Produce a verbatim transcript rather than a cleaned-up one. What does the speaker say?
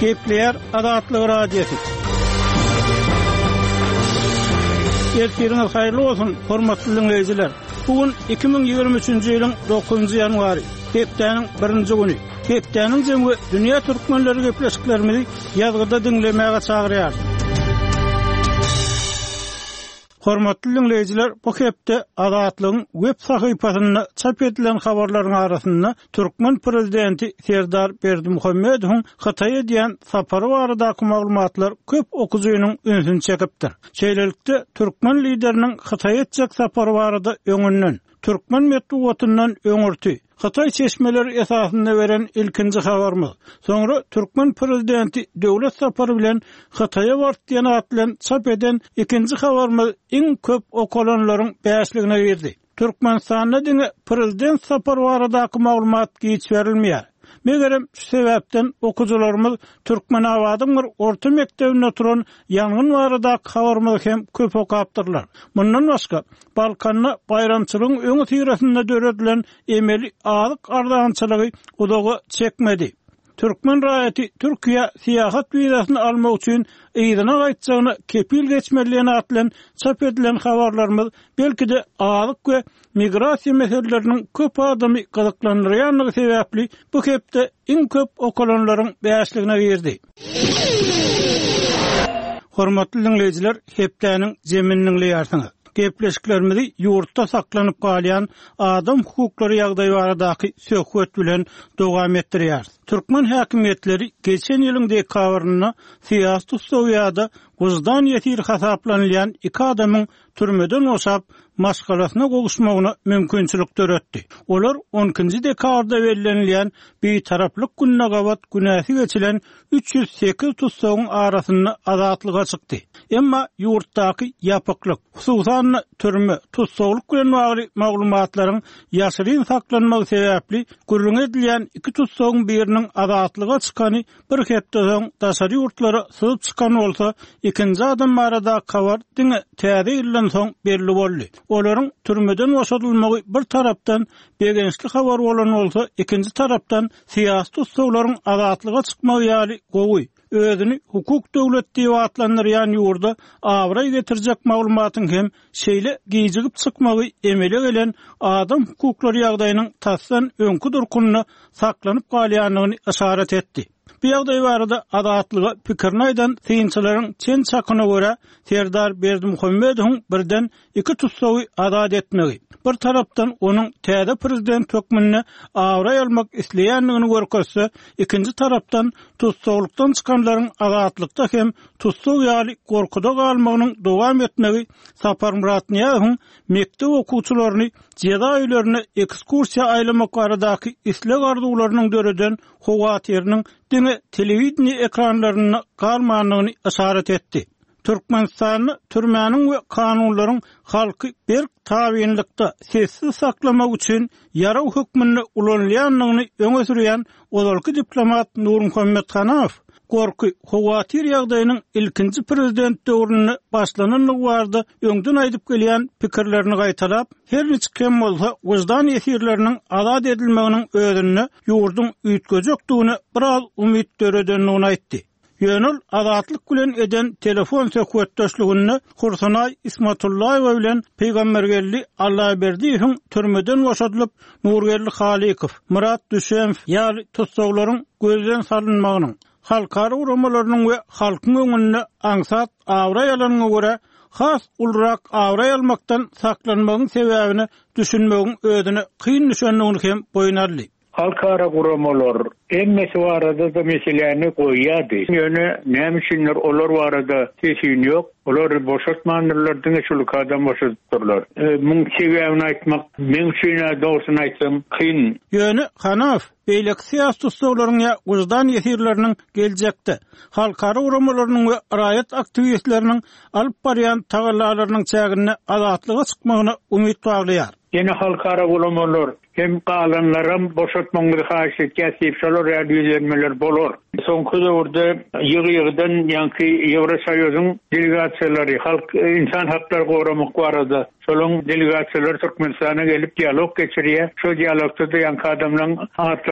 Gepler Adatlyk radiosu. Ertiriniz hayırlı olsun, hormatly dinleyijiler. Bugün iki bin ýygrimi üçinji ýylyň dokuzynjy ýanwary, hepdeniň birinji güni. Hepdeniň jemgy dünýä türkmenleri gepleşiklerimizi ýazgyda dinlemäge çagyrýar. Hormatly dinleyijiler, bu hepde Adatlygyň web sahypasyna çap edilen habarlaryň arasynda Türkmen prezidenti Serdar Berdimuhammedowyň Hataýa diýen sapary baradaky maglumatlar köp okujuýynyň ünsüni çekipdir. Şeýlelikde Türkmen lideriniň Hataýa etjek sapary barada öňünden Türkmen medeniýetiniň öňürti Hatay çeşmeleri esasında veren ilkinci habarmız. Sonra Türkmen prezidenti döwlet sapary bilen Hatay'a bartýan atlan çap eden ikinci habarmız iň köp okulanlaryň beşligine berdi. Türkmenistanda diňe prezident sapary baradaky maglumat giç berilmeýär. Megerem şu sebäpden okujularymyz Türkmen awadyň bir orta mektebinde oturan ýangyn baradaky habarmyzy hem köp okapdyrlar. Mundan başga Balkanna bayramçylygyň öňe tirasynda döredilen emeli alyk ardançylygy udagy çekmedi. Türkmen raýaty Türkiýe siýahat wizasyny almak üçin ýygyna gaýtjagyny kepil geçmeliligine atlan çap edilen habarlarymyz belki-de alyk we migrasiýa meseleleriniň köp adamy gyzyklandyrýanlygy sebäpli bu hepde iň köp okulanlaryň beşligine berdi. Hormatly dinleyijiler, hepdeniň jeminliňli ýarsyňyz. Gepleşiklerimizi ýurtda saklanyp galýan adam hukuklary ýagdaýy baradaky söhbet bilen dowam etdirýär. Türkmen häkimetleri geçen ýylyň dekabrynda siýasat tutsawyada wyzdan ýetir hasaplanýan iki adamyň türmeden oşap maşgalasyna gowuşmagyna mümkinçilik töretdi. Olar on ikinji dekabrda bellenilýän bir taraplyk günne gawat günäsi geçilen üç yüz sekiz tutsawyň arasynda azatlyga çykdy. Emma ýurtdaky ýapyklyk, hususan türme tutsawlyk bilen bagly maglumatlaryň ýaşyryn saklanmagy sebäpli gürrüň edilýän iki tutsawyň biriniň azatlyga çykany bir hepde soň daşary ýurtlara sygyp çykan bolsa, ikinji adam barada habar diňe täze ýyldan soň belli boldy. Olaryň türmeden boşadylmagy bir tarapdan begençli habar bolan bolsa, ikinji tarapdan siýasat tutsawlaryň azatlyga çykmagy ýaly gowy özüni hukuk döwleti diýip atlandyrýan ýurda awray getirjek maglumatyň hem şeýle giýjigip çykmagy emele gelen adam hukuklary ýagdaýynyň tasdan öňkü durkunyna saklanyp galýanlygyny işaret etdi. Bu ýagdaý barada adatlyga pikirini aýdan synçylaryň çen çakyna görä Serdar Berdimuhammedowyň birden iki tutsawy azat etmegi. Bir tarapdan onuň täze prezident hökmüne awray almak isleýänligini görkezse, ikinji tarapdan tutsawlykdan çykanlaryň azatlykda hem tutsaw ýaly gorkuda galmagynyň dowam etmegi Sapar Muratniýawyň mektep okuwçylaryny jeda öýlerine ekskursiýa aýlamak baradaky isleg arzuwlarynyň döreden howatyrynyň diňe telewiziýa ekranlaryna galmanlygyny işaret etdi. Türkmenistany türmäniň we kanunlaryň halky bir tabinlikde sessiz saklamak üçin ýaraw hökmüne ulanýanlygyny öňe sürýän odalky diplomat Nurmuhammed Hanaw gorky howatyr ýagdaýynyň ilkinji prezident döwrüne başlananlygy barada öňden aýdyp gelýän pikirlerini gaýtalap, her niçkem bolsa wyzdan ýetirleriniň azat edilmeginiň özüne ýurduň üýtgejekdigine biraz umyt döredenligini aýtdy. Ýönül azatlyk bilen eden telefon söhbetdeşligini Hursanay İsmatullaýew bilen Peýgambergelli Allahyberdiýewiň türmeden boşadylyp Nurgelli Halikow, Murat Düşeňew ýaly tutsawlaryň gözden salynmagynyň, halkara uramalarynyň we halkyň öňünde aňsat awray alanyna görä has ulrak awray almakdan saklanmagyň sebäbini düşünmegiň özüne kyn düşenligini hem boýnarly. Halkara guramalar emmesi barada da meselelerini koyýardy. Ýöne näme üçindir olar barada teşin ýok. Olar boşaltmandylar, diňe şuly adam boşaltdylar. Muň sebäbini aýtmak, men üçin dogrusyny aýtsam kyn. Ýöne Hanaw beýlek siýasat tutsawlaryň ýa wyzdan ýetirleriniň geljekde halkara uramalarynyň we raýat aktivistleriniň alyp barýan tagallalarynyň çägine azatlyga çykmagyna umyt baglaýar. Yine halkara ulamalar hem kalanlarım boşaltmaları haşit kesip şolar ýa-da bolor. Soňky döwürde ýygy-ýygydan ýanky Ýewrosoýuzyň delegatsiýalary, halk insan hakları goramak barada şolaryň delegatsiýalary Türkmenistana gelip dialog geçirýär. Şu dialogda da ýanky adamlaryň